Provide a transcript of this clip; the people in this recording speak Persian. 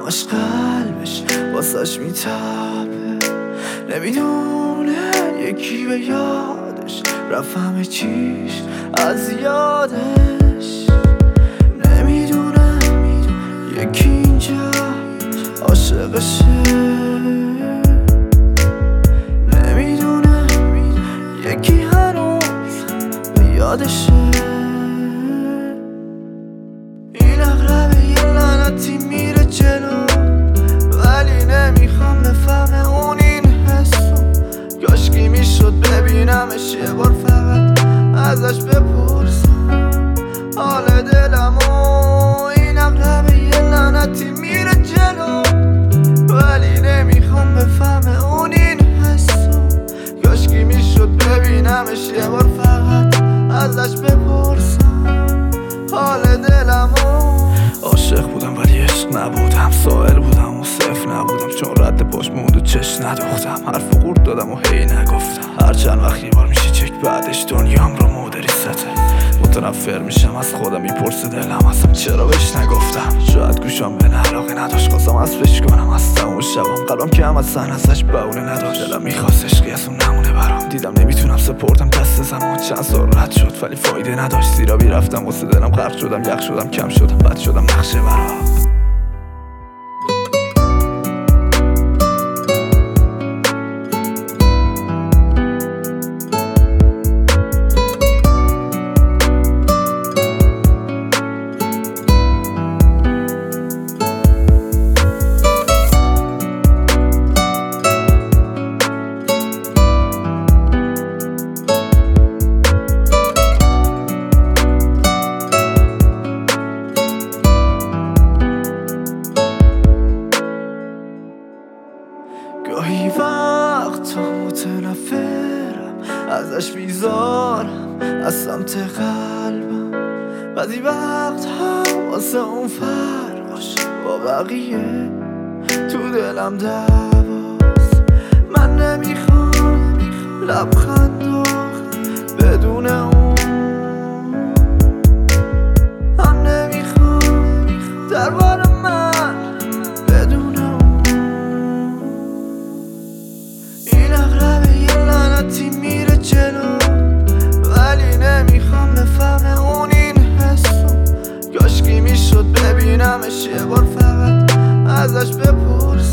همش قلبش واسش میتابه، نمیدونه یکی به یادش رفت همه چیش از یادش. نمیدونه یکی اینجا عاشقشه، نمیدونه یکی هنوز به یادشه. این اغربه یه لعنتی میره جلو، ولی نمیخوام بفهمه اون این حسو. کاشکی میشد ببینمش یه بار فقط ازش بپرسم حال دلمو. این اغربه یه لعنتی میره جلو، ولی نمیخوام بفهمه اون این حسو. کاشکی میشد ببینمش یه بار فقط ازش بپرسم حال دلمو. عاشق بودم ولی عشق نبودم، سائل بودم و صفر نبودم، چون رد پاش موند و چش نداختم. حرف و قورت دادم و هی نگفتم، هر چند وقت یه بار میشه چک بعدش دنیام رو مدری سته. متنفر میشم از خودم، میپرسه دلم ازم چرا بهش نگفتم. شاید گوشم به علاقه نداشت، خواستم عصفش کنم از تموم شبم. قلبم که هم از سن ازش بهونه نداشت، دلم میخواست عشقی از اون نمونه برام. دیدم نمیتونم سپردم دست زمان، چند سال رد شد ولی فایده نداشت. زیرا رفتم واسه دلم غرق شدم، یخ شدم کم شدم بد شدم نقشه برام. گاهی وقتا متنفرم ازش، بیزارم از سمت قلبم. بعضی وقت هم واسه اون فرقاش با بقیه تو دلم دواست. من نمیخوام لبخندو بدون اون، هم نمیخوام درباره من بدون اون. این اغربه یه لعنتی میره جلو، ولی نمیخوام بفهمه اون این حسو. کاشکی میشد ببینمش یه بار فقط ازش بپرسم